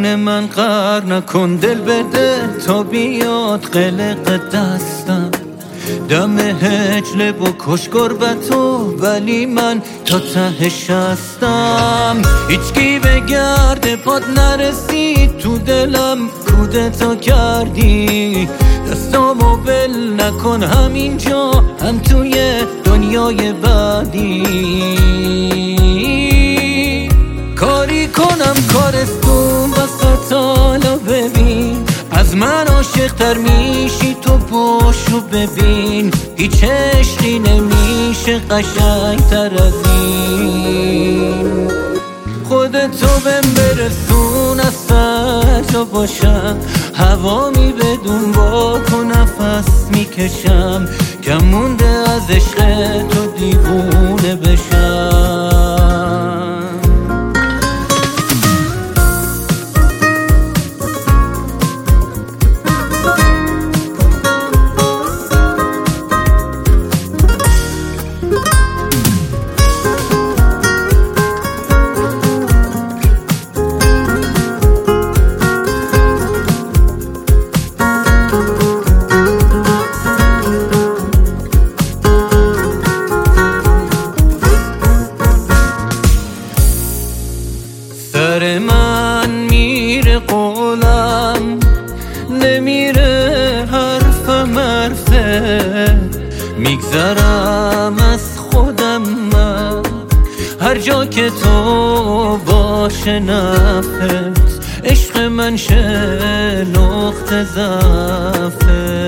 دل من قهر نکن، دل بده تا بیاد قلق دستم. دم هجله بکش گربتو، ولی من تا تهش هستم. هیچکی به گرد پاد نرسید تو دلم، کودتا کردی. دستامو ول نکن، همینجا هم توی دنیای بعدی. کاری کنم کارستون وسط، حالا ببین از من عاشق تر میشی تو، باشو ببین هیچ عشقی نمیشه قشنگ تر از این. خودتو بهم برسون از سر جا باشم، هوامی بدون با تو نفس میکشم. کم مونده از عشق تو دیوونه بشم. سر من میره قولم، نمیره حرفم حرفه. میگذرم از خودم من، هر جا که تو باشه نفت. عشق من شه نقطه ضعفت.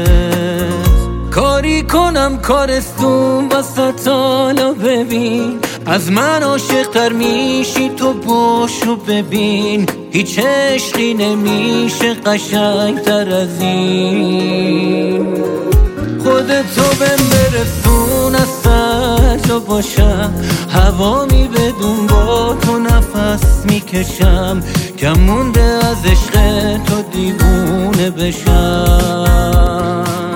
کاری کنم کارستون وسط، حالا ببین از من عاشق تر میشی تو، باشو ببین هیچ عشقی نمیشه قشنگ تر از این. خودتو بهم برسون از سر جا باشم، هوامی بدون با تو نفس میکشم. کم مونده از عشق تو دیوونه بشم.